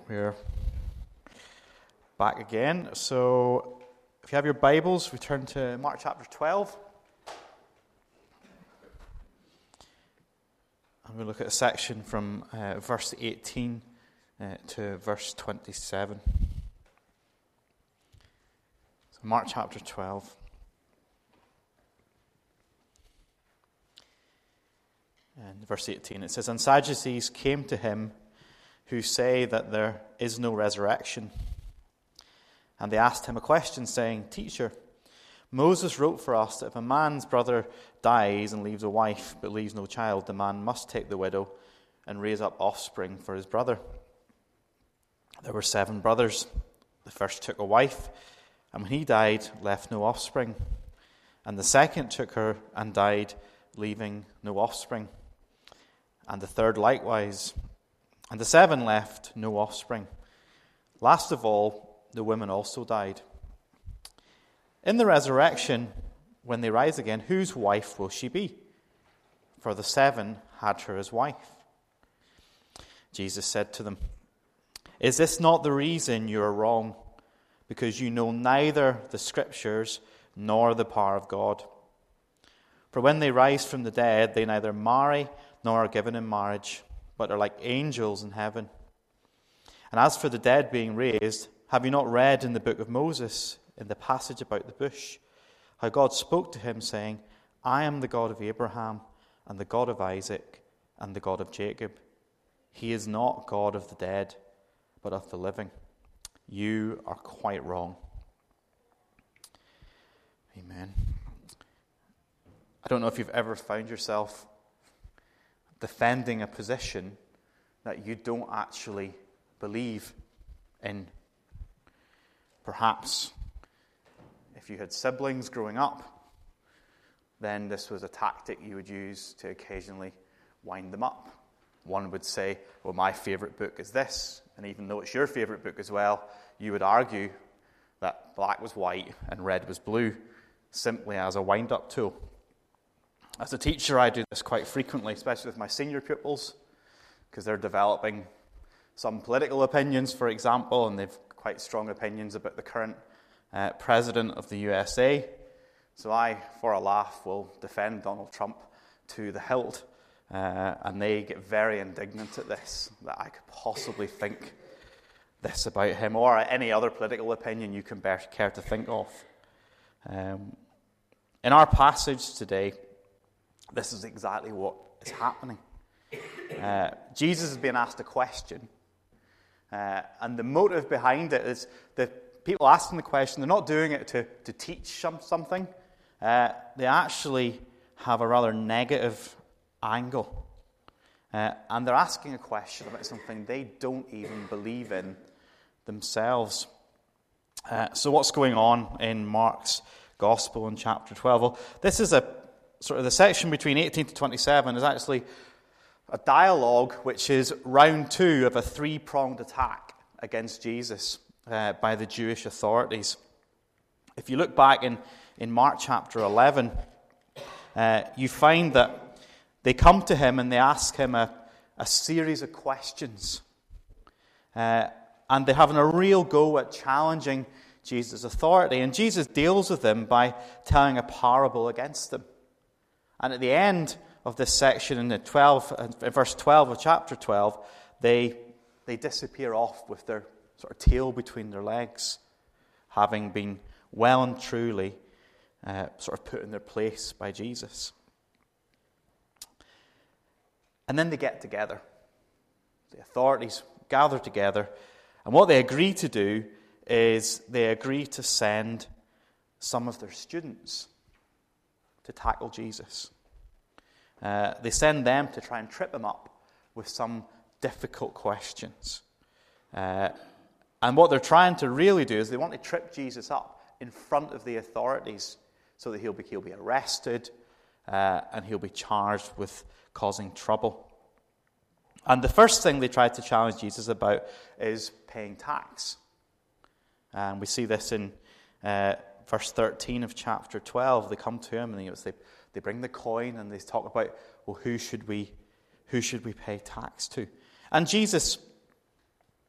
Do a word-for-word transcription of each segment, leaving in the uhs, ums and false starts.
We're back again. So, if you have your Bibles, we turn to Mark chapter twelve. And we'll look at a section from uh, verse eighteen uh, to verse twenty-seven. So, Mark chapter twelve. And verse eighteen, it says, "And Sadducees came to him, who say that there is no resurrection. And they asked him a question, saying, 'Teacher, Moses wrote for us that if a man's brother dies and leaves a wife but leaves no child, the man must take the widow and raise up offspring for his brother. There were seven brothers. The first took a wife, and when he died, left no offspring. And the second took her and died, leaving no offspring. And the third likewise. And the seven left no offspring. Last of all, the women also died. In the resurrection, when they rise again, whose wife will she be? For the seven had her as wife.' Jesus said to them, 'Is this not the reason you are wrong? Because you know neither the Scriptures nor the power of God. For when they rise from the dead, they neither marry nor are given in marriage, but are like angels in heaven. And as for the dead being raised, have you not read in the book of Moses, in the passage about the bush, how God spoke to him, saying, I am the God of Abraham, and the God of Isaac, and the God of Jacob. He is not God of the dead, but of the living. You are quite wrong.'" Amen. I don't know if you've ever found yourself defending a position that you don't actually believe in. Perhaps if you had siblings growing up, then this was a tactic you would use to occasionally wind them up. One would say, well, my favourite book is this, and even though it's your favourite book as well, you would argue that black was white and red was blue, simply as a wind-up tool. As a teacher, I do this quite frequently, especially with my senior pupils, because they're developing some political opinions, for example, and they've quite strong opinions about the current uh, president of the U S A. So I, for a laugh, will defend Donald Trump to the hilt, uh, and they get very indignant at this, that I could possibly think this about him, or any other political opinion you can bear, care to think of. Um, in our passage today, this is exactly what is happening. Uh, Jesus is being asked a question, uh, and the motive behind it is the people asking the question, they're not doing it to, to teach some, something. Uh, they actually have a rather negative angle, uh, and they're asking a question about something they don't even believe in themselves. Uh, so what's going on in Mark's Gospel in chapter twelve? Well, this is a sort of the section between eighteen to twenty-seven is actually a dialogue which is round two of a three-pronged attack against Jesus uh, by the Jewish authorities. If you look back in, in Mark chapter eleven, uh, you find that they come to him and they ask him a, a series of questions. Uh, and they're having a real go at challenging Jesus' authority. And Jesus deals with them by telling a parable against them. And at the end of this section, in the twelve, in verse twelve of chapter twelve, they they disappear off with their sort of tail between their legs, having been well and truly uh, sort of put in their place by Jesus. And then they get together. The authorities gather together, and what they agree to do is they agree to send some of their students to tackle Jesus. Uh, they send them to try and trip him up with some difficult questions. Uh, and what they're trying to really do is they want to trip Jesus up in front of the authorities so that he'll be, he'll be arrested uh, and he'll be charged with causing trouble. And the first thing they try to challenge Jesus about is paying tax. And we see this in uh, verse thirteen of chapter twelve. They come to him and you know, they, they bring the coin and they talk about, well, who should we, who should we pay tax to? And Jesus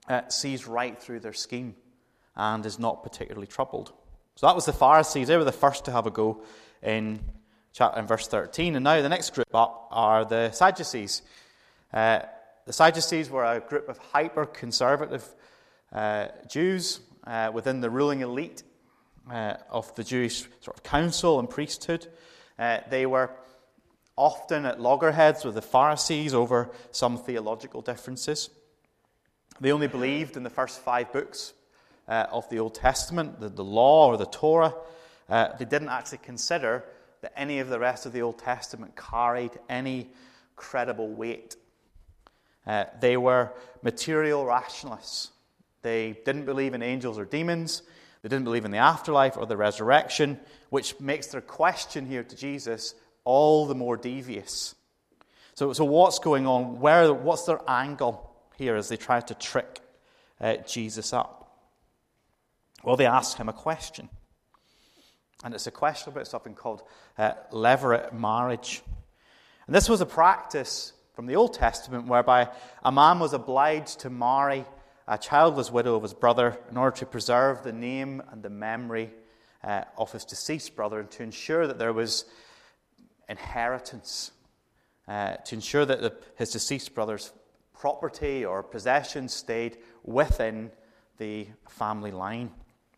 uh, sees right through their scheme and is not particularly troubled. So that was the Pharisees. They were the first to have a go in chapter in verse thirteen. And now the next group up are the Sadducees. Uh, the Sadducees were a group of hyper-conservative uh, Jews uh, within the ruling elite uh, of the Jewish sort of council and priesthood. Uh, they were often at loggerheads with the Pharisees over some theological differences. They only believed in the first five books uh, of the Old Testament, the, the law or the Torah. Uh, they didn't actually consider that any of the rest of the Old Testament carried any credible weight. Uh, they were material rationalists. They didn't believe in angels or demons. They didn't believe in the afterlife or the resurrection, which makes their question here to Jesus all the more devious. So, so what's going on? Where? What's their angle here as they try to trick uh, Jesus up? Well, they ask him a question. And it's a question about something called uh, levirate marriage. And this was a practice from the Old Testament whereby a man was obliged to marry a childless widow of his brother in order to preserve the name and the memory uh, of his deceased brother, and to ensure that there was inheritance, uh, to ensure that the, his deceased brother's property or possessions stayed within the family line.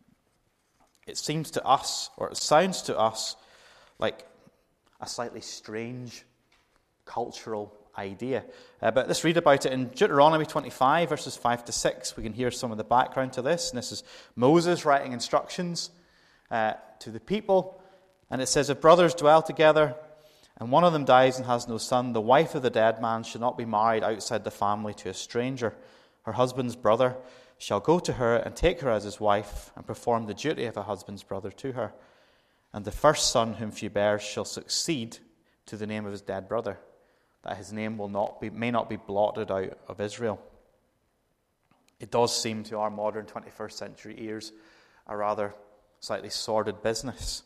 It seems to us, or it sounds to us, like a slightly strange cultural idea. Uh, but let's read about it in Deuteronomy twenty-five, verses five to six. We can hear some of the background to this. And this is Moses writing instructions uh, to the people. And it says, if brothers dwell together, and one of them dies and has no son, the wife of the dead man shall not be married outside the family to a stranger. Her husband's brother shall go to her and take her as his wife, and perform the duty of a husband's brother to her. And the first son whom she bears shall succeed to the name of his dead brother, that his name will not be, may not be blotted out of Israel. It does seem to our modern twenty-first century ears a rather slightly sordid business.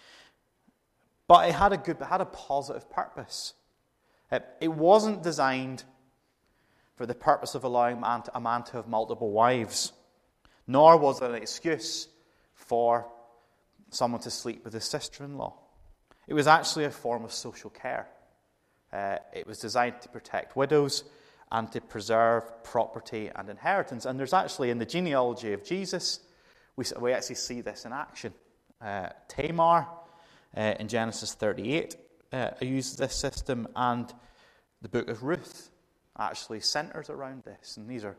But it had a good, it had a positive purpose. It, it wasn't designed for the purpose of allowing man to, a man to have multiple wives, nor was it an excuse for someone to sleep with his sister-in-law. It was actually a form of social care. Uh, it was designed to protect widows and to preserve property and inheritance. And there's actually, in the genealogy of Jesus, we, we actually see this in action. Uh, Tamar, uh, in Genesis thirty-eight, uh, uses this system, and the book of Ruth actually centers around this. And these are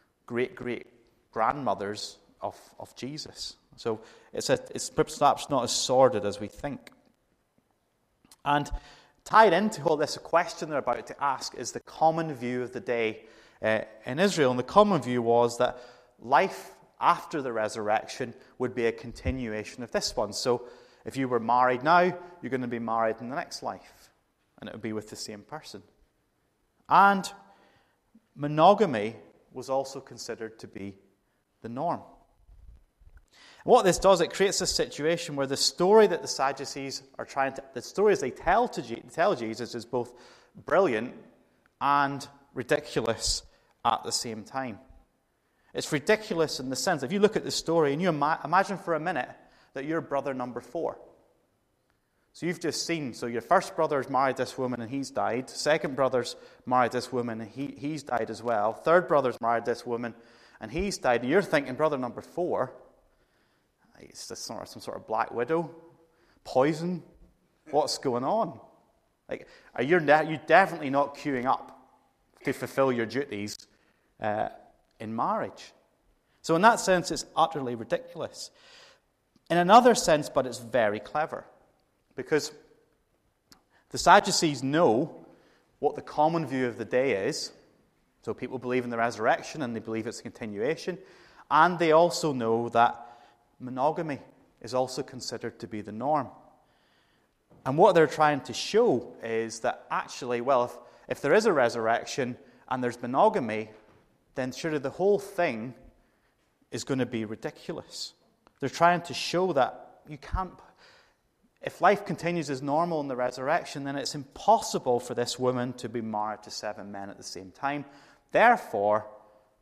great-great-grandmothers of, of Jesus. So it's, a, it's perhaps not as sordid as we think. And tied into all this, a question they're about to ask is the common view of the day uh, in Israel. And the common view was that life after the resurrection would be a continuation of this one. So if you were married now, you're going to be married in the next life, and it would be with the same person. And monogamy was also considered to be the norm. What this does, it creates a situation where the story that the Sadducees are trying to, the stories they tell to G, tell Jesus is both brilliant and ridiculous at the same time. It's ridiculous in the sense, if you look at the story and you ima- imagine for a minute that you're brother number four. So you've just seen, so your first brother's married this woman and he's died. Second brother's married this woman and he, he's died as well. Third brother's married this woman and he's died. And you're thinking, brother number four, it's just some sort of black widow, poison. What's going on? Like, are you you're definitely not queuing up to fulfill your duties uh, in marriage. So in that sense, it's utterly ridiculous. In another sense, but it's very clever, because the Sadducees know what the common view of the day is. So people believe in the resurrection and they believe it's a continuation, and they also know that monogamy is also considered to be the norm. And what they're trying to show is that actually, well, if, if there is a resurrection and there's monogamy, then surely the whole thing is going to be ridiculous. They're trying to show that you can't, if life continues as normal in the resurrection, then it's impossible for this woman to be married to seven men at the same time. Therefore,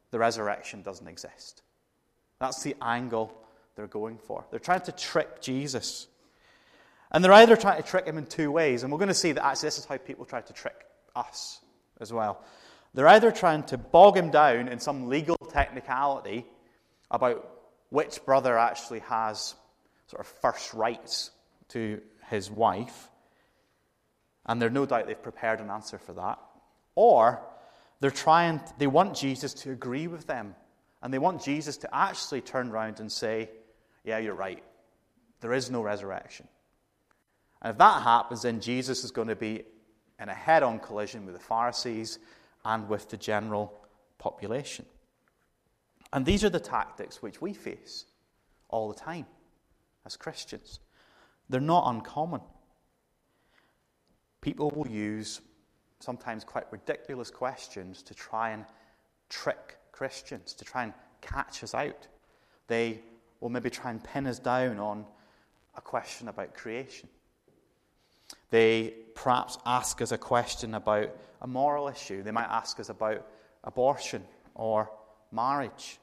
the resurrection doesn't exist. That's the angle they're going for. They're trying to trick Jesus. And they're either trying to trick him in two ways, and we're going to see that actually this is how people try to trick us as well. They're either trying to bog him down in some legal technicality about which brother actually has sort of first rights to his wife, and there's no doubt they've prepared an answer for that. Or they're trying, they want Jesus to agree with them, and they want Jesus to actually turn around and say, yeah, you're right, there is no resurrection. And if that happens, then Jesus is going to be in a head-on collision with the Pharisees and with the general population. And these are the tactics which we face all the time as Christians. They're not uncommon. People will use sometimes quite ridiculous questions to try and trick Christians, to try and catch us out. They will maybe try and pin us down on a question about creation. They perhaps ask us a question about a moral issue. They might ask us about abortion or marriage.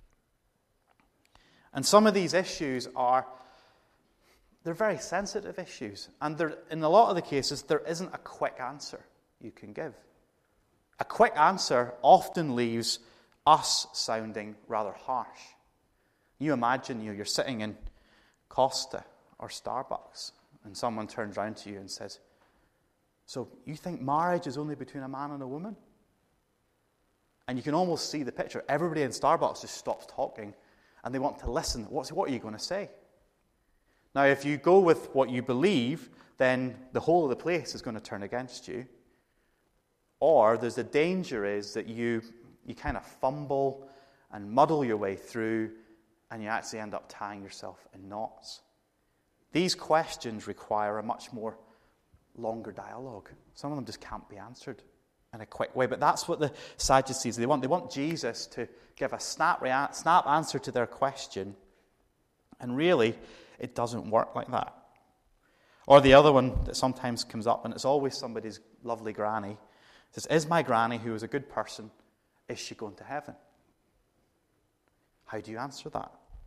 And some of these issues are, they're very sensitive issues. And in a lot of the cases, there isn't a quick answer you can give. A quick answer often leaves us sounding rather harsh. You imagine you know, you're sitting in Costa or Starbucks, and someone turns around to you and says, so you think marriage is only between a man and a woman? And you can almost see the picture. Everybody in Starbucks just stops talking, and they want to listen. What's, what are you going to say? Now, if you go with what you believe, then the whole of the place is going to turn against you. Or there's the danger is that you, you kind of fumble and muddle your way through, and you actually end up tying yourself in knots. These questions require a much more longer dialogue. Some of them just can't be answered in a quick way. But that's what the Sadducees, they want. They want Jesus to give a snap, rea- snap answer to their question. And really, it doesn't work like that. Or the other one that sometimes comes up, and it's always somebody's lovely granny, says, is my granny, who is a good person, is she going to heaven? How do you answer that?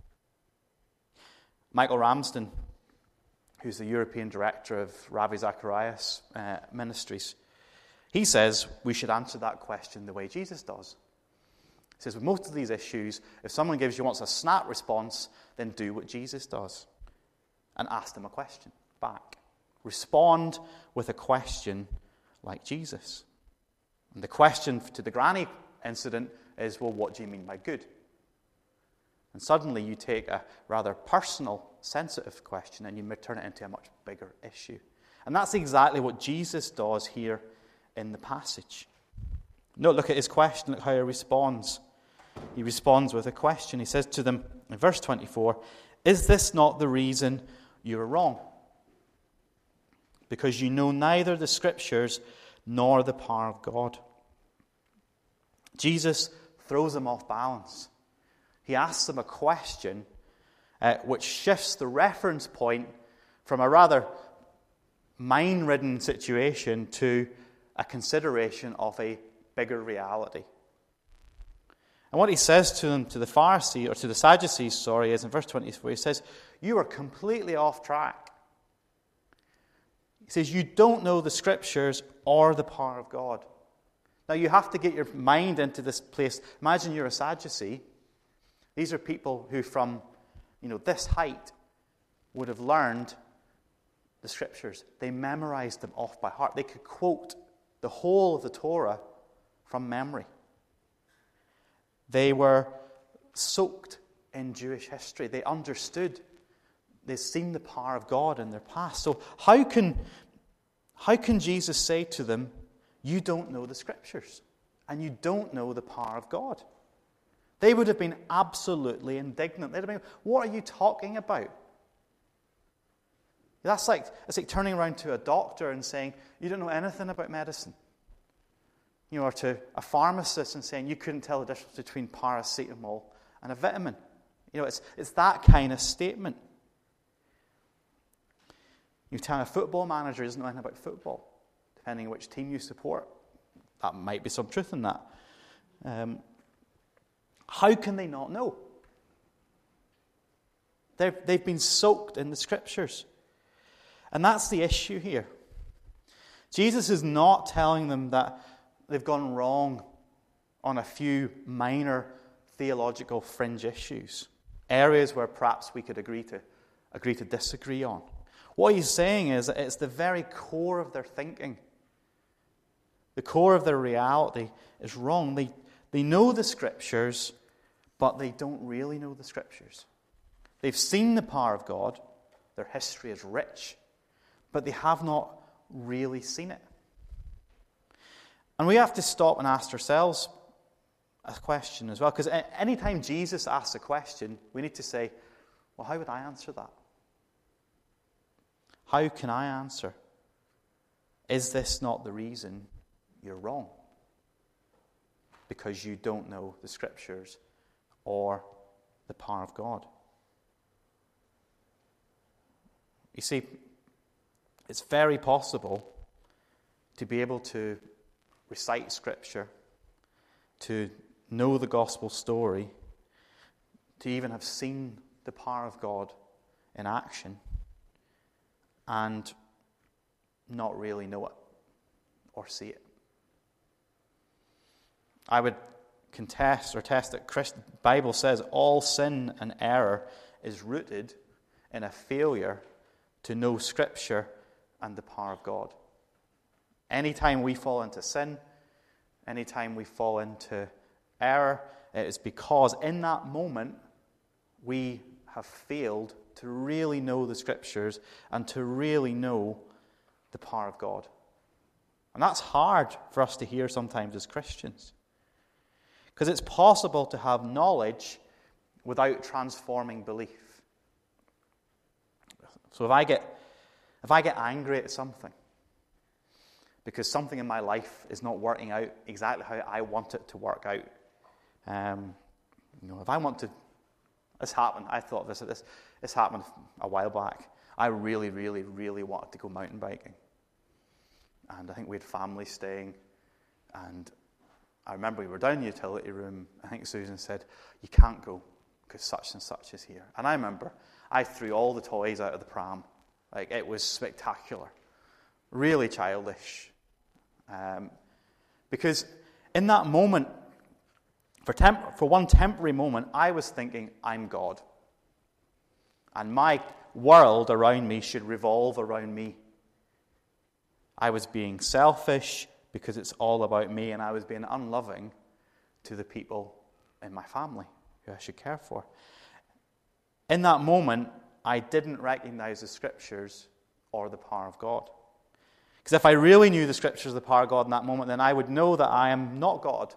Michael Ramsden, who's the European director of Ravi Zacharias uh, Ministries, he says we should answer that question the way Jesus does. He says with most of these issues, if someone gives you wants a snap response, then do what Jesus does and ask them a question back. Respond with a question like Jesus. And the question to the granny incident is, well, what do you mean by good? And suddenly you take a rather personal, sensitive question and you turn it into a much bigger issue. And that's exactly what Jesus does here in the passage. No, look at his question, look how he responds. He responds with a question. He says to them in verse twenty-four, is this not the reason you are wrong? Because you know neither the Scriptures nor the power of God. Jesus throws them off balance. He asks them a question uh, which shifts the reference point from a rather mind-ridden situation to a consideration of a bigger reality. And what he says to them, to the Pharisees, or to the Sadducees, sorry, is in verse twenty-four, he says, you are completely off track. He says, you don't know the Scriptures or the power of God. Now, you have to get your mind into this place. Imagine you're a Sadducee. These are people who from, you know, this height would have learned the Scriptures. They memorized them off by heart. They could quote the whole of the Torah from memory. They were soaked in Jewish history. They understood. They'd seen the power of God in their past. So how can, how can Jesus say to them, you don't know the Scriptures and you don't know the power of God? They would have been absolutely indignant. They'd have been, what are you talking about? That's like, it's like turning around to a doctor and saying, you don't know anything about medicine. You know, or to a pharmacist and saying, you couldn't tell the difference between paracetamol and a vitamin. You know, it's, it's that kind of statement. You tell a football manager doesn't know anything about football, depending on which team you support. That might be some truth in that. Um, How can they not know? They've, they've been soaked in the Scriptures. And that's the issue here. Jesus is not telling them that they've gone wrong on a few minor theological fringe issues, areas where perhaps we could agree to agree to disagree on. What he's saying is that it's the very core of their thinking. The core of their reality is wrong. They, they know the Scriptures, but they don't really know the Scriptures. They've seen the power of God. Their history is rich, but they have not really seen it. And we have to stop and ask ourselves a question as well, because anytime Jesus asks a question, we need to say, well, how would I answer that? How can I answer? Is this not the reason you're wrong? Because you don't know the Scriptures or the power of God. You see, it's very possible to be able to recite Scripture, to know the gospel story, to even have seen the power of God in action, and not really know it or see it. I would contest or test that the Bible says all sin and error is rooted in a failure to know Scripture and the power of God. Anytime we fall into sin, anytime we fall into error, it is because in that moment we have failed to really know the Scriptures and to really know the power of God. And that's hard for us to hear sometimes as Christians. Because it's possible to have knowledge without transforming belief. So if I get if I get angry at something because something in my life is not working out exactly how I want it to work out, um, you know, if I want to, this happened. I thought this this this happened a while back. I really, really, really wanted to go mountain biking, and I think we had family staying, and I remember we were down in the utility room. I think Susan said, "You can't go because such and such is here." And I remember I threw all the toys out of the pram. Like, it was spectacular. Really childish. Um, because in that moment, for, temp- for one temporary moment, I was thinking, I'm God. And my world around me should revolve around me. I was being selfish because it's all about me, and I was being unloving to the people in my family who I should care for. In that moment, I didn't recognize the Scriptures or the power of God. Because if I really knew the Scriptures or the power of God in that moment, then I would know that I am not God.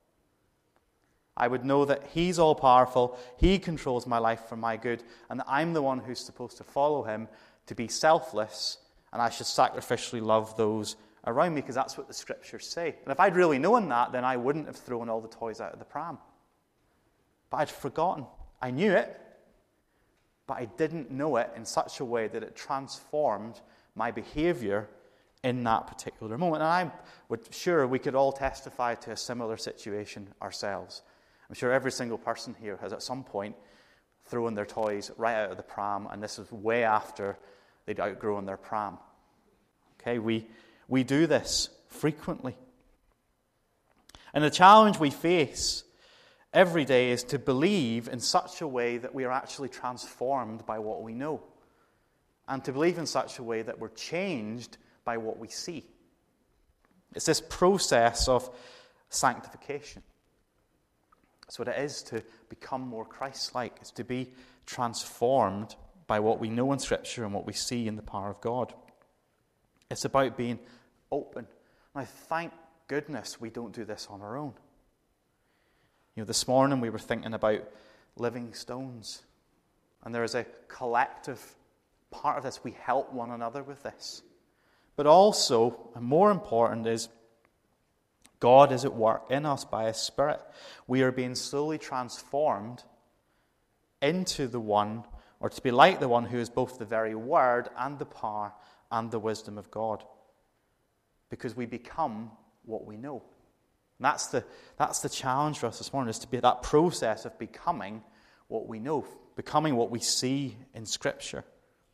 I would know that He's all-powerful, He controls my life for my good, and that I'm the one who's supposed to follow Him, to be selfless, and I should sacrificially love those around me, because that's what the Scriptures say. And if I'd really known that, then I wouldn't have thrown all the toys out of the pram. But I'd forgotten. I knew it, but I didn't know it in such a way that it transformed my behavior in that particular moment. And I'm sure we could all testify to a similar situation ourselves. I'm sure every single person here has at some point thrown their toys right out of the pram, and this is way after they'd outgrown their pram. Okay, we, we do this frequently. And the challenge we face every day is to believe in such a way that we are actually transformed by what we know. And to believe in such a way that we're changed by what we see. It's this process of sanctification. That's what it is to become more Christ-like. It's to be transformed by what we know in Scripture and what we see in the power of God. It's about being open. Now, thank goodness we don't do this on our own. You know, this morning we were thinking about living stones. And there is a collective part of this. We help one another with this. But also, and more important, is God is at work in us by His Spirit. We are being slowly transformed into the one, or to be like the one who is both the very Word and the power and the wisdom of God. Because we become what we know. And that's the, that's the challenge for us this morning, is to be that process of becoming what we know, becoming what we see in Scripture.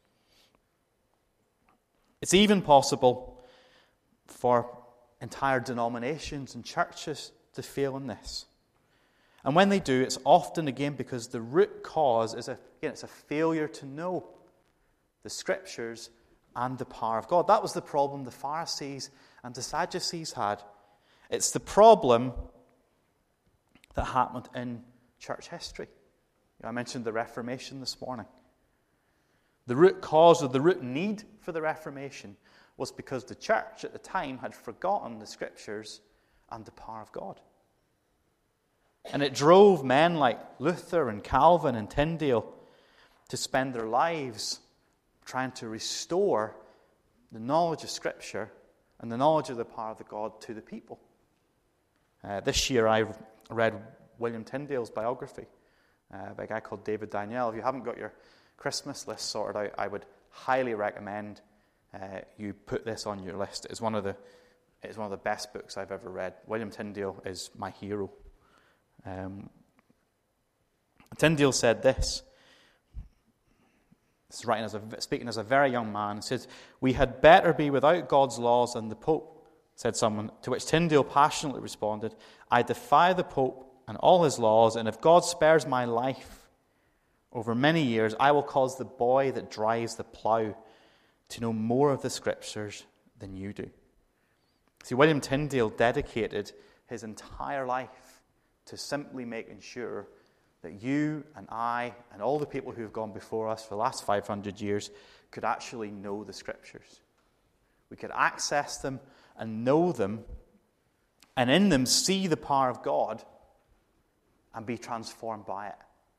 It's even possible for entire denominations and churches to fail in this. And when they do, it's often, again, because the root cause is, a, again, it's a failure to know the Scriptures and the power of God. That was the problem the Pharisees and the Sadducees had. It's the problem that happened in church history. I mentioned the Reformation this morning. The root cause or the root need for the Reformation was because the church at the time had forgotten the Scriptures and the power of God. And it drove men like Luther and Calvin and Tyndale to spend their lives trying to restore the knowledge of Scripture and the knowledge of the power of the God to the people. Uh, this year I read William Tyndale's biography uh, by a guy called David Daniel. If you haven't got your Christmas list sorted out, I would highly recommend uh, you put this on your list. It's one of the it's one of the best books I've ever read. William Tyndale is my hero. Um, Tyndale said this. This is writing as a, speaking as a very young man. He says, "We had better be without God's laws than the Pope," said someone, to which Tyndale passionately responded, "I defy the Pope and all his laws, and if God spares my life over many years, I will cause the boy that drives the plough to know more of the Scriptures than you do." See, William Tyndale dedicated his entire life to simply making sure that you and I and all the people who have gone before us for the last five hundred years could actually know the Scriptures. We could access them and know them, and in them see the power of God and be transformed by it.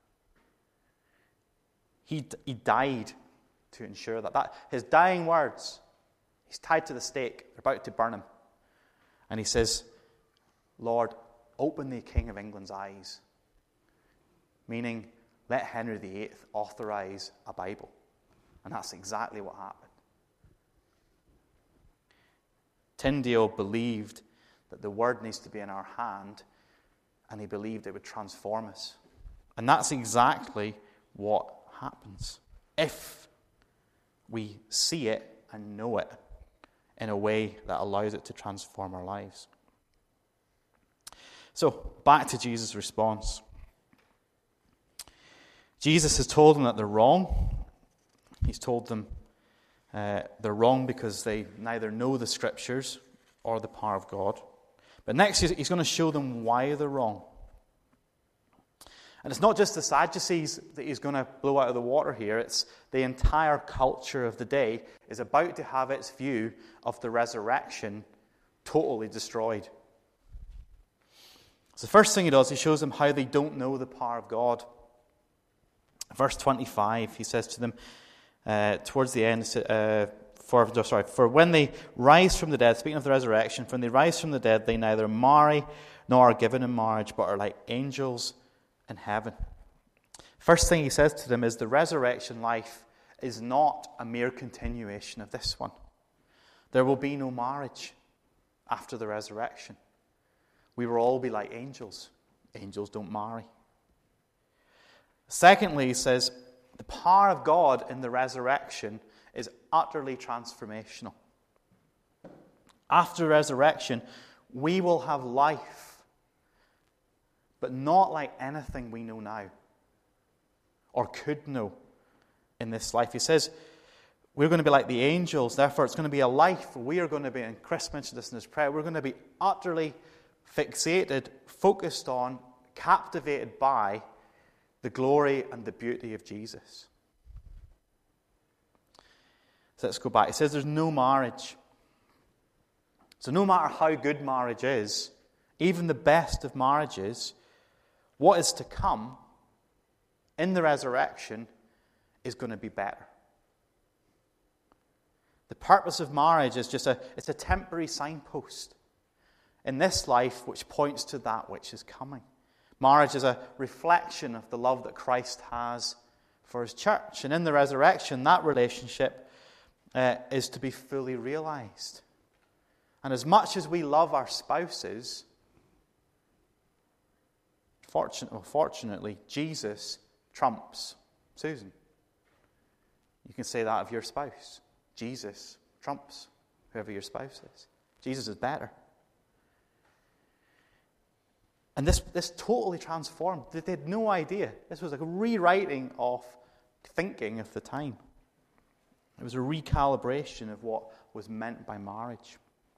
He, he died to ensure that. that. His dying words, he's tied to the stake, they're about to burn him. And he says, "Lord, open the King of England's eyes." Meaning, let Henry the Eighth authorize a Bible. And that's exactly what happened. Tyndale believed that the Word needs to be in our hand, and he believed it would transform us. And that's exactly what happens if we see it and know it in a way that allows it to transform our lives. So, back to Jesus' response. Jesus has told them that they're wrong. He's told them uh, they're wrong because they neither know the Scriptures or the power of God. But next, he's going to show them why they're wrong. And it's not just the Sadducees that he's going to blow out of the water here. It's the entire culture of the day is about to have its view of the resurrection totally destroyed. So the first thing he does, he shows them how they don't know the power of God. Verse twenty-five, he says to them uh, towards the end, uh, for, sorry, for when they rise from the dead, speaking of the resurrection, when they rise from the dead, they neither marry nor are given in marriage, but are like angels in heaven. First thing he says to them is the resurrection life is not a mere continuation of this one. There will be no marriage after the resurrection. We will all be like angels. Angels don't marry. Secondly, he says, the power of God in the resurrection is utterly transformational. After the resurrection, we will have life, but not like anything we know now or could know in this life. He says, we're going to be like the angels, therefore it's going to be a life we are going to be, and Chris mentioned this in his prayer, we're going to be utterly fixated, focused on, captivated by the glory and the beauty of Jesus. So let's go back. He says there's no marriage. So no matter how good marriage is, even the best of marriages, what is to come in the resurrection is going to be better. The purpose of marriage is just a, it's a temporary signpost in this life which points to that which is coming. Marriage is a reflection of the love that Christ has for his church. And in the resurrection, that relationship uh, is to be fully realized. And as much as we love our spouses, Fortunately, well, fortunately, Jesus trumps Susan. You can say that of your spouse. Jesus trumps whoever your spouse is. Jesus is better. And this, this totally transformed. They had no idea. This was like a rewriting of thinking of the time. It was a recalibration of what was meant by marriage.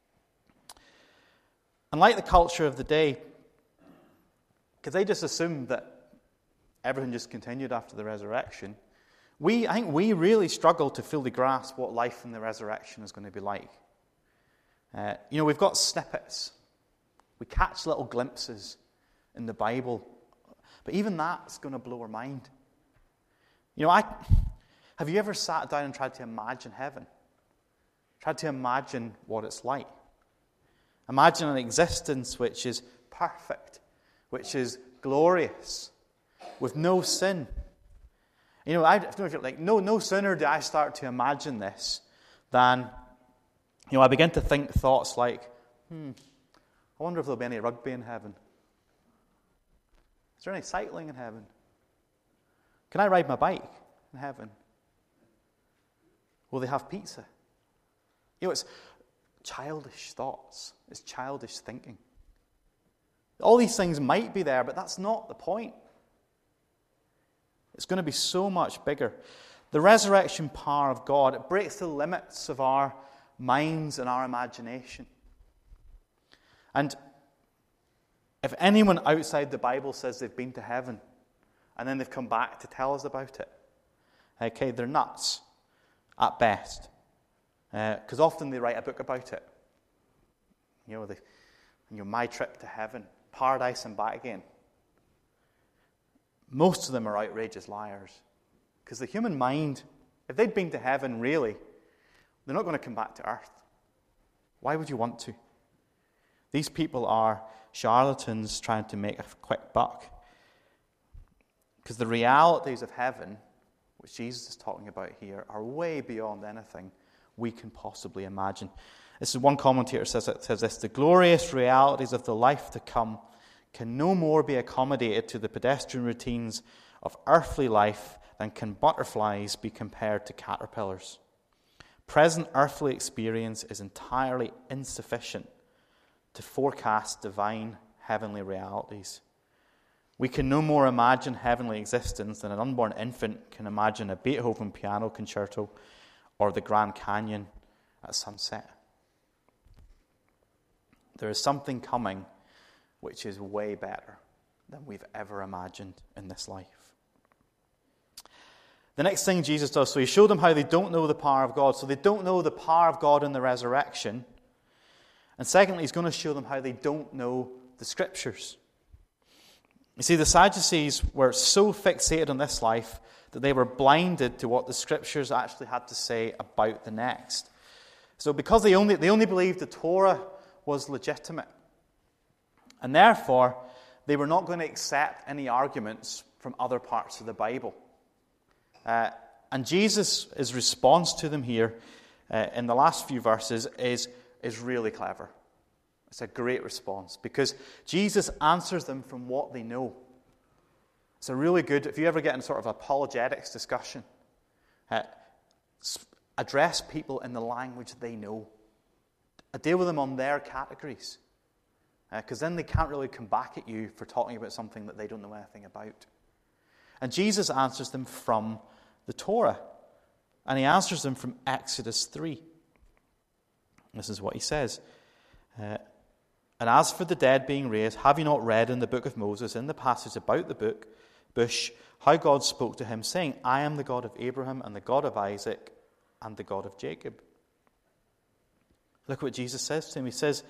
And like the culture of the day, because they just assumed that everything just continued after the resurrection, we, I think we really struggle to fully grasp what life in the resurrection is going to be like. Uh, you know, we've got snippets. We catch little glimpses in the Bible. But even that's going to blow our mind. You know, I have you ever sat down and tried to imagine heaven? Tried to imagine what it's like? Imagine an existence which is perfect, which is glorious, with no sin. You know, I don't know if you're like, no, no sooner do I start to imagine this than, you know, I begin to think thoughts like, hmm, I wonder if there'll be any rugby in heaven. Is there any cycling in heaven? Can I ride my bike in heaven? Will they have pizza? You know, it's childish thoughts. It's childish thinking. All these things might be there, but that's not the point. It's going to be so much bigger. The resurrection power of God, it breaks the limits of our minds and our imagination. And if anyone outside the Bible says they've been to heaven and then they've come back to tell us about it, okay, they're nuts at best. Because uh, often they write a book about it. You know, the, you know, my trip to heaven, paradise and back again. Most of them are outrageous liars. Because the human mind, if they'd been to heaven, really, they're not going to come back to earth. Why would you want to? These people are charlatans trying to make a quick buck. Because the realities of heaven, which Jesus is talking about here, are way beyond anything we can possibly imagine. This is one commentator says, it says this: the glorious realities of the life to come can no more be accommodated to the pedestrian routines of earthly life than can butterflies be compared to caterpillars. Present earthly experience is entirely insufficient to forecast divine heavenly realities. We can no more imagine heavenly existence than an unborn infant can imagine a Beethoven piano concerto or the Grand Canyon at sunset. There is something coming which is way better than we've ever imagined in this life. The next thing Jesus does, so he showed them how they don't know the power of God. So they don't know the power of God in the resurrection. And secondly, he's going to show them how they don't know the Scriptures. You see, the Sadducees were so fixated on this life that they were blinded to what the Scriptures actually had to say about the next. So because they only, they only believed the Torah was legitimate, and therefore they were not going to accept any arguments from other parts of the Bible. Uh, and Jesus' response to them here uh, in the last few verses is, is really clever. It's a great response because Jesus answers them from what they know. It's a really good, if you ever get in sort of apologetics discussion, uh, address people in the language they know. Deal with them on their categories. Because uh, then they can't really come back at you for talking about something that they don't know anything about. And Jesus answers them from the Torah. And he answers them from Exodus three. This is what he says. Uh, and as for the dead being raised, have you not read in the book of Moses, in the passage about the book, bush, how God spoke to him, saying, I am the God of Abraham and the God of Isaac and the God of Jacob. Look what Jesus says to him. He says,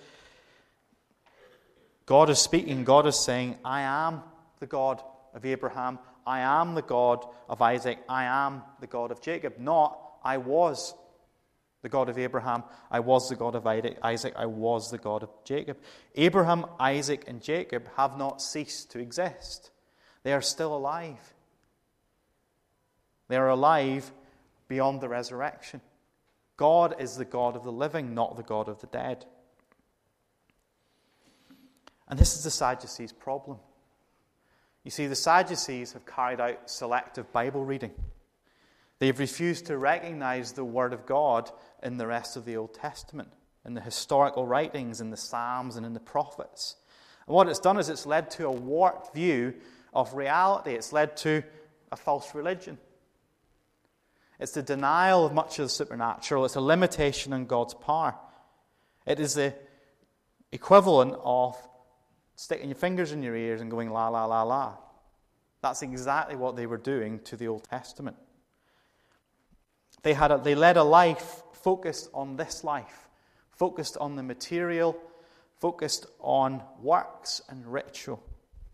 God is speaking, God is saying, I am the God of Abraham, I am the God of Isaac, I am the God of Jacob. Not, I was the God of Abraham, I was the God of Isaac, I was the God of Jacob. Abraham, Isaac, and Jacob have not ceased to exist. They are still alive. They are alive beyond the resurrection. God is the God of the living, not the God of the dead. And this is the Sadducees' problem. You see, the Sadducees have carried out selective Bible reading. They've refused to recognize the Word of God in the rest of the Old Testament, in the historical writings, in the Psalms, and in the prophets. And what it's done is it's led to a warped view of reality. It's led to a false religion. It's the denial of much of the supernatural. It's a limitation on God's power. It is the equivalent of sticking your fingers in your ears and going la, la, la, la. That's exactly what they were doing to the Old Testament. They had a, they led a life focused on this life, focused on the material, focused on works and ritual.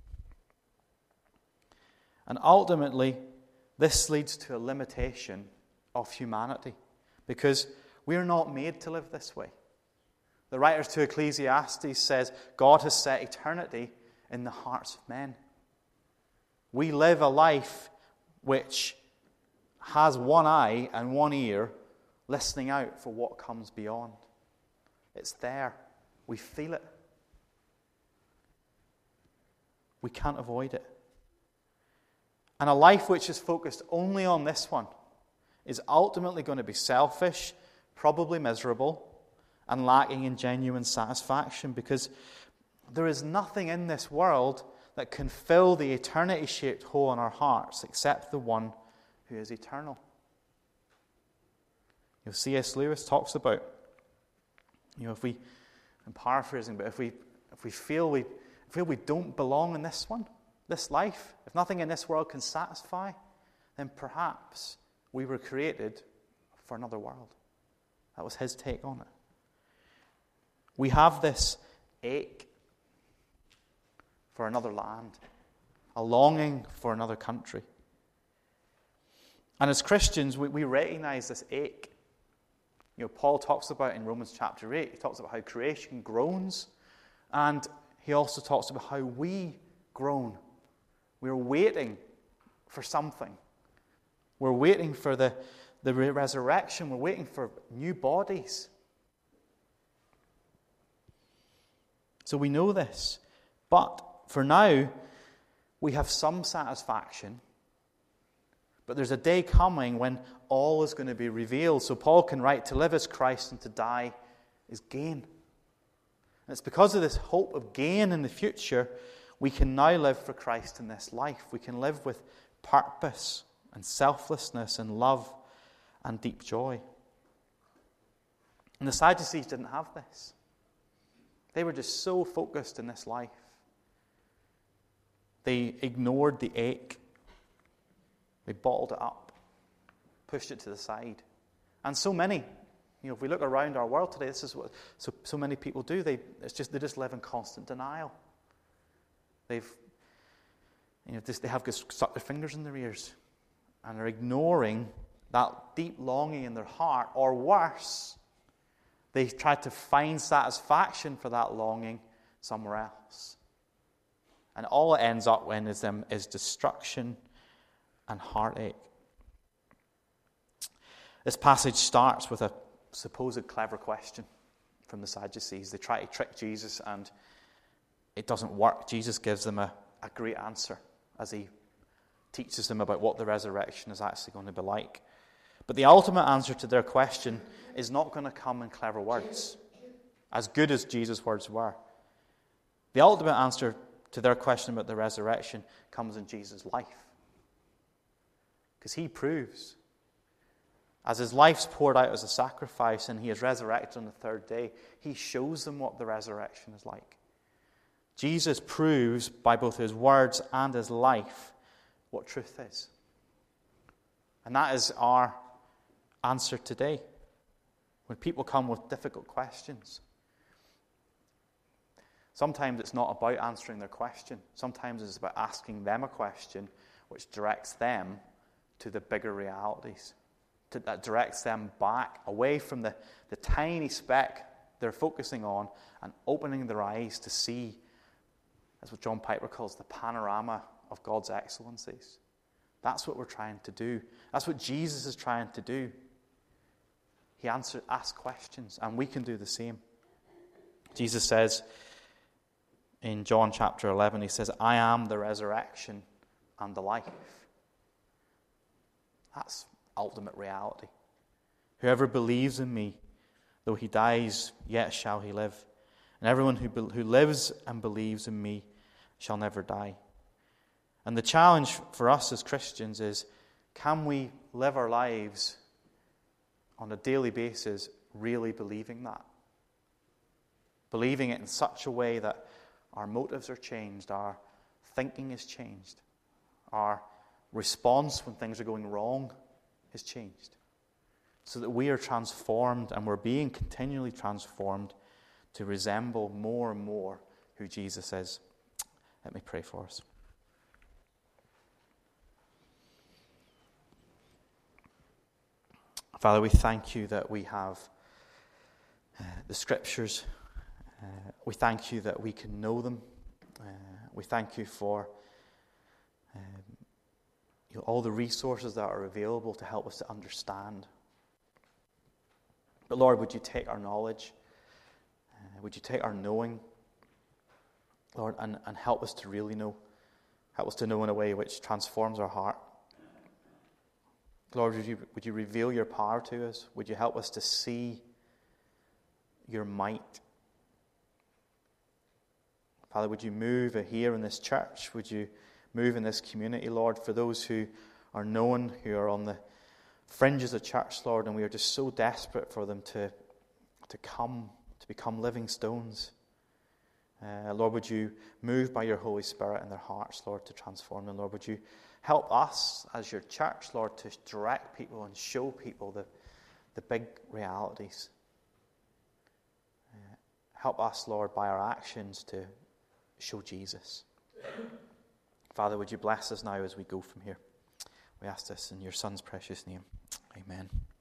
And ultimately, this leads to a limitation of humanity, because we are not made to live this way. The writer to Ecclesiastes says God has set eternity in the hearts of men. We live a life which has one eye and one ear listening out for what comes beyond. It's there. We feel it. We can't avoid it. And a life which is focused only on this one is ultimately going to be selfish, probably miserable, and lacking in genuine satisfaction, because there is nothing in this world that can fill the eternity-shaped hole in our hearts except the one who is eternal. You know, C S Lewis talks about, you know, if we, I'm paraphrasing, but if we if we feel we feel we don't belong in this one, this life, if nothing in this world can satisfy, then perhaps we were created for another world. That was his take on it. We have this ache for another land, a longing for another country. And as Christians, we, we recognize this ache. You know, Paul talks about in Romans chapter eight, he talks about how creation groans, and he also talks about how we groan. We're waiting for something. We're waiting for the, the resurrection. We're waiting for new bodies. So we know this. But for now, we have some satisfaction. But there's a day coming when all is going to be revealed. So Paul can write, to live is Christ and to die is gain. And it's because of this hope of gain in the future, we can now live for Christ in this life. We can live with purpose and selflessness and love and deep joy. And the Sadducees didn't have this. They were just so focused in this life. They ignored the ache. They bottled it up, pushed it to the side. And so many, you know, if we look around our world today, this is what so, so many people do. They it's just they just live in constant denial. They've, you know, this, they have just stuck their fingers in their ears and are ignoring that deep longing in their heart, or worse, they try to find satisfaction for that longing somewhere else. And all it ends up in is, them, is destruction and heartache. This passage starts with a supposed clever question from the Sadducees. They try to trick Jesus, and it doesn't work. Jesus gives them a, a great answer as he teaches them about what the resurrection is actually going to be like. But the ultimate answer to their question is not going to come in clever words, as good as Jesus' words were. The ultimate answer to their question about the resurrection comes in Jesus' life. Because he proves, as his life's poured out as a sacrifice and he is resurrected on the third day, he shows them what the resurrection is like. Jesus proves by both his words and his life what truth is. And that is our answer today. When people come with difficult questions, sometimes it's not about answering their question. Sometimes it's about asking them a question which directs them to the bigger realities, to, that directs them back away from the, the tiny speck they're focusing on and opening their eyes to see, that's what John Piper calls the panorama of God's excellencies. That's what we're trying to do. That's what Jesus is trying to do. He answers, asks questions, and we can do the same. Jesus says in John chapter eleven, he says, I am the resurrection and the life. That's ultimate reality. Whoever believes in me, though he dies, yet shall he live. And everyone who, be- who lives and believes in me shall never die. And the challenge for us as Christians is, can we live our lives on a daily basis really believing that? Believing it in such a way that our motives are changed, our thinking is changed, our response when things are going wrong is changed, so that we are transformed and we're being continually transformed to resemble more and more who Jesus is. Let me pray for us. Father, we thank you that we have uh, the Scriptures. Uh, we thank you that we can know them. Uh, we thank you for um, you know, all the resources that are available to help us to understand. But Lord, would you take our knowledge, uh, would you take our knowing, Lord, and, and help us to really know, help us to know in a way which transforms our heart. Lord, would you, would you reveal your power to us? Would you help us to see your might? Father, would you move here in this church? Would you move in this community, Lord, for those who are known, who are on the fringes of church, Lord, and we are just so desperate for them to, to come, to become living stones. Uh, Lord, would you move by your Holy Spirit in their hearts, Lord, to transform them. Lord, would you help us as your church, Lord, to direct people and show people the, the big realities. Uh, help us, Lord, by our actions to show Jesus. Father, would you bless us now as we go from here? We ask this in your Son's precious name. Amen.